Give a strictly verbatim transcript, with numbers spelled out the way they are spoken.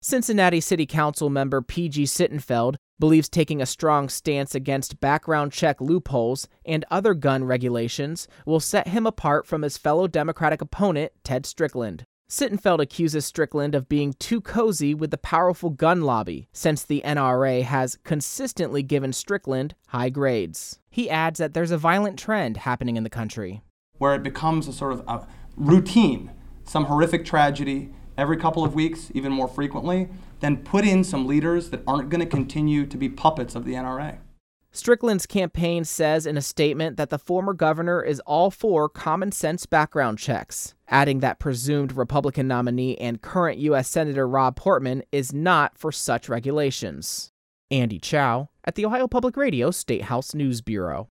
Cincinnati City Council member P G Sittenfeld believes taking a strong stance against background check loopholes and other gun regulations will set him apart from his fellow Democratic opponent, Ted Strickland. Sittenfeld accuses Strickland of being too cozy with the powerful gun lobby, since the N R A has consistently given Strickland high grades. He adds that there's a violent trend happening in the country, where it becomes a sort of a routine, some horrific tragedy every couple of weeks, even more frequently, then put in some leaders that aren't going to continue to be puppets of the N R A. Strickland's campaign says in a statement that the former governor is all for common sense background checks, adding that presumed Republican nominee and current U S Senator Rob Portman is not for such regulations. Andy Chow at the Ohio Public Radio State House News Bureau.